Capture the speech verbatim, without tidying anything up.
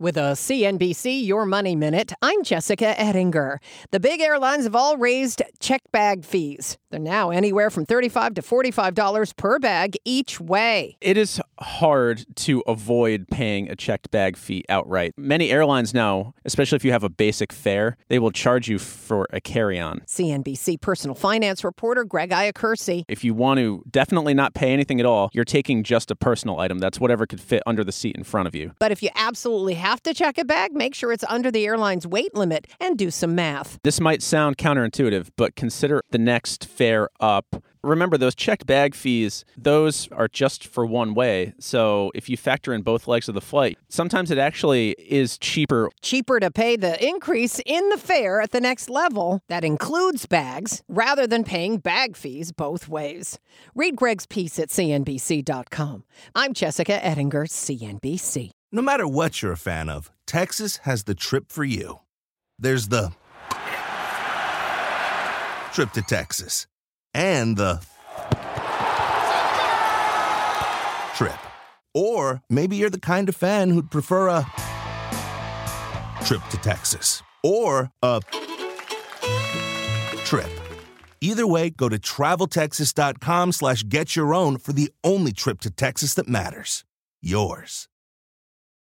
With a C N B C Your Money Minute, I'm Jessica Ettinger. The big airlines have all raised check bag fees. They're now anywhere from thirty-five dollars to forty-five dollars per bag each way. It is hard to avoid paying a checked bag fee outright. Many airlines now, especially if you have a basic fare, they will charge you for a carry-on. C N B C personal finance reporter Greg Iacursi. If you want to definitely not pay anything at all, you're taking just a personal item. That's whatever could fit under the seat in front of you. But if you absolutely have to check a bag, make sure it's under the airline's weight limit and do some math. This might sound counterintuitive, but consider the next fare up. Remember, those checked bag fees, those are just for one way. So if you factor in both legs of the flight, sometimes it actually is cheaper. Cheaper to pay the increase in the fare at the next level that includes bags rather than paying bag fees both ways. Read Greg's piece at C N B C dot com. I'm Jessica Ettinger, C N B C. No matter what you're a fan of, Texas has the trip for you. There's the trip to Texas and the trip. Or maybe you're the kind of fan who'd prefer a trip to Texas or a trip. Either way, go to travel texas dot com slash get your own for the only trip to Texas that matters. Yours.